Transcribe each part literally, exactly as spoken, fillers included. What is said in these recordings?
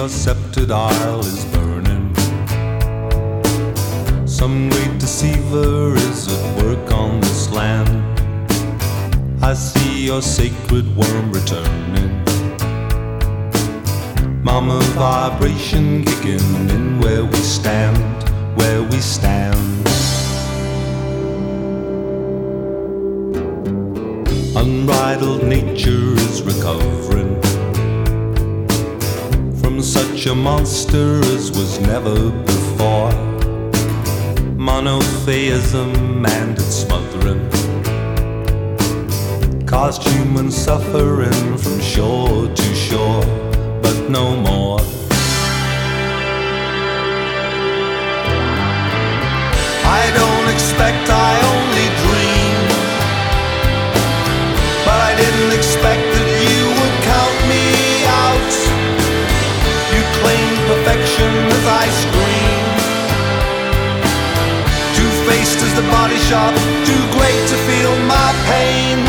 your sceptred isle is burning. Some great deceiver is at work on this land. I see your sacred worm returning. Mama vibration kicking in where we stand, where we stand. Unbridled nature is recovering from such a monster as was never before. Monotheism and its smothering caused human suffering from shore to shore, but no more. I don't expect, I only dream, but I didn't expect that you would count me out. You claim perfection as I scream. Two-faced as the body shop, too great to feel my pain.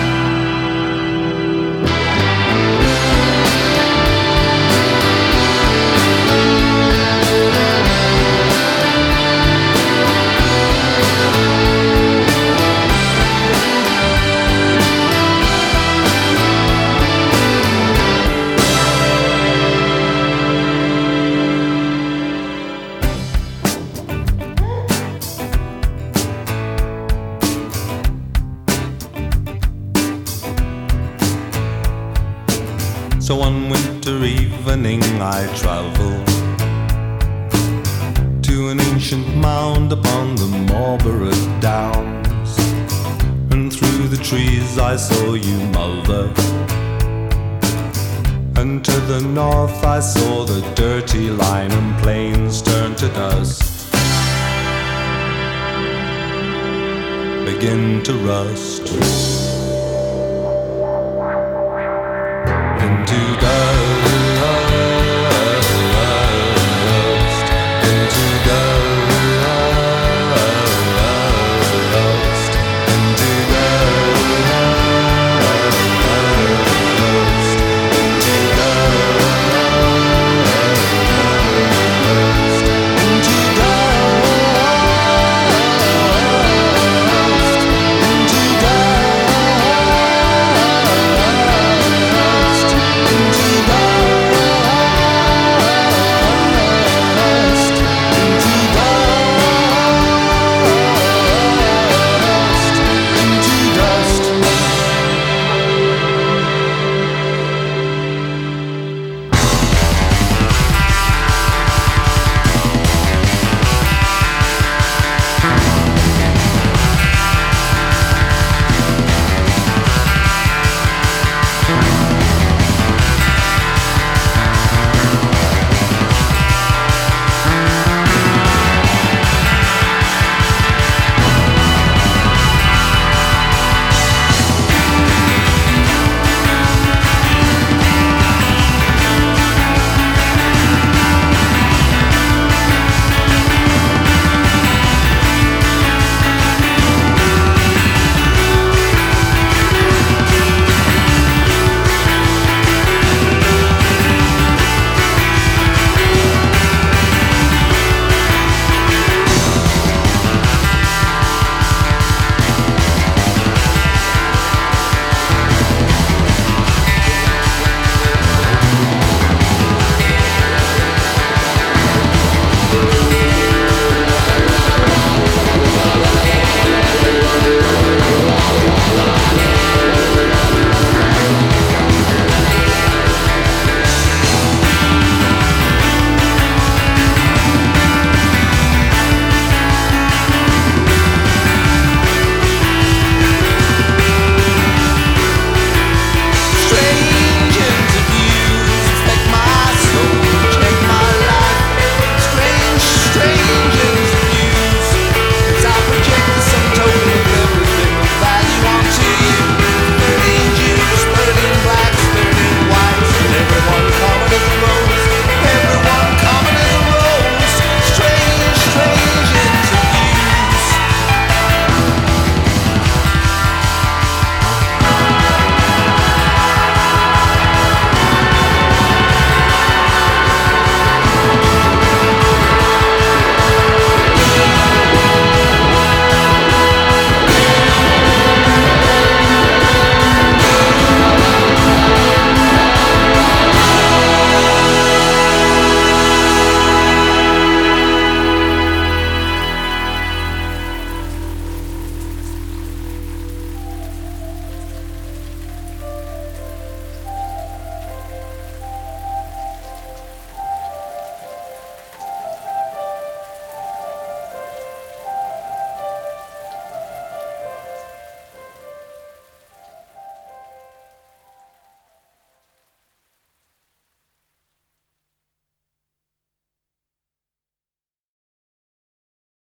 So one winter evening I traveled to an ancient mound upon the Marlborough Downs, and through the trees I saw you, mother, and to the north I saw the dirty Lynham plains turn to dust, begin to rust.